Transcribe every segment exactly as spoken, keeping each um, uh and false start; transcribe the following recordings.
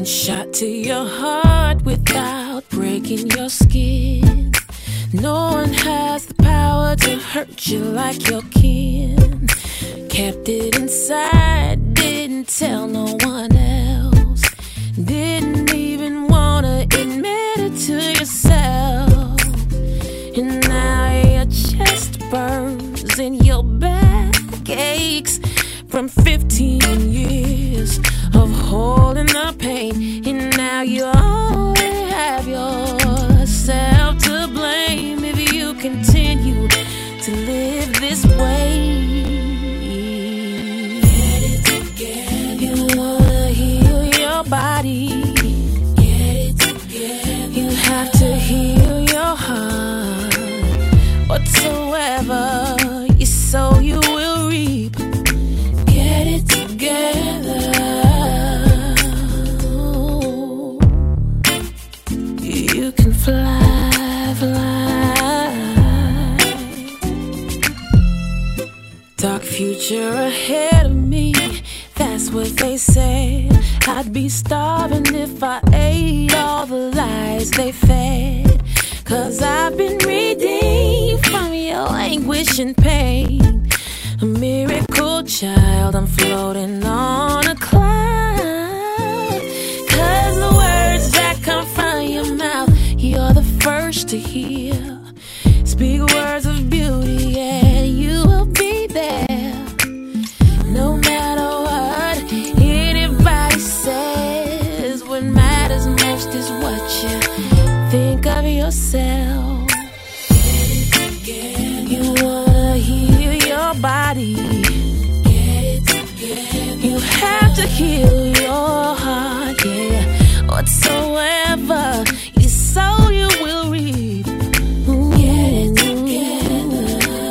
One shot to your heart without breaking your skin. No one has the power to hurt you like your kin. Kept it inside, didn't tell no one else. Didn't even wanna admit it to yourself. And now your chest burns and your back aches from fifteen years of holding the pain. And now you only have yourself to blame if you continue to live this way. Get it together. You wanna heal your body. Get it together. You have to heal your heart. Whatsoever you sow, you will reap. Get it together. You can fly, fly. Dark future ahead of me, that's what they say. I'd be starving if I ate all the lies they fed. Cause I've been redeemed from your anguish and pain. A miracle child, I'm floating on a cloud. Cause the words that come from your mouth, you're the first to hear. Speak words of beauty and you will be there. No matter what anybody says, what matters most is what you think of yourself. Get it together. You wanna heal your body. Get it together. You have to heal your heart, yeah. Whatsoever you sow, you will reap. Get it together.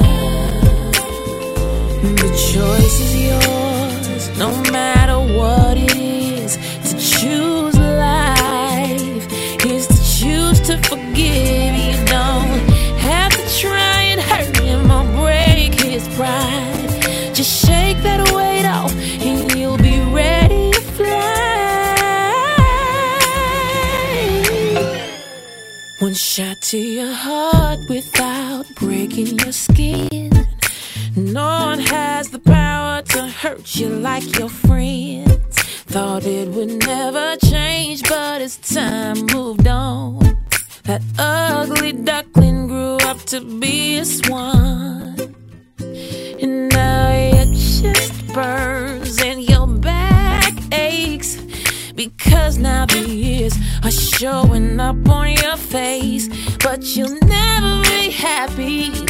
The choice is yours, no matter what it is. To choose life is to choose to forgive. You don't have to try and hurt him or break his pride. Just shake that weight off and you'll be ready to fly. One shot to your heart without breaking your skin. No one has the power to hurt you like your friends. Thought it would never change, but as time moved on, that ugly duckling grew up to be a swan. And now your chest burns and your back aches, because now the years are showing up on your face. But you'll never be happy